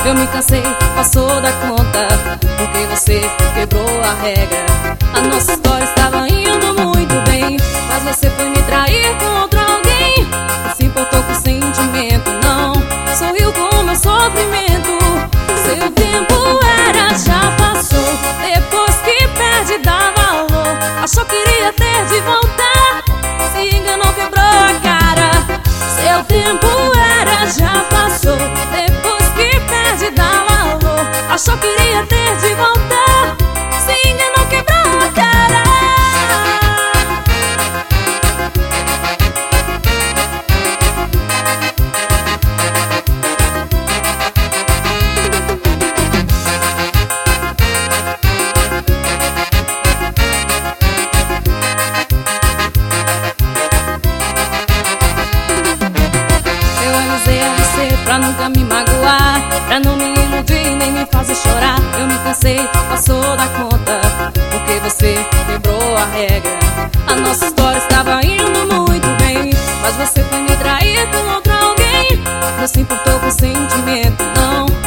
Eu me cansei, passou da conta, porque você quebrou a regra. A nossa história estava indo muito bem, mas você foi me trair com outro alguém. Não se importou com o sentimento, não sorriu com o meu sofrimento. Seu tempo era, já passou. Depois que perde dá valor. Achou que iria ter de voltar, se enganou, quebrou a cara. Seu tempo era, já passou. Depois que perde dá valor. Achou que iria ter de voltar, se enganou, quebrou a cara. Eu avisei a você pra nunca me magoar, pra não me iludir nem me fazer chorar. Eu me cansei, passou da conta, porque você quebrou a regra. A nossa história estava indo muito bem, mas você foi me trair com outro alguém. Não se importou com o sentimento, não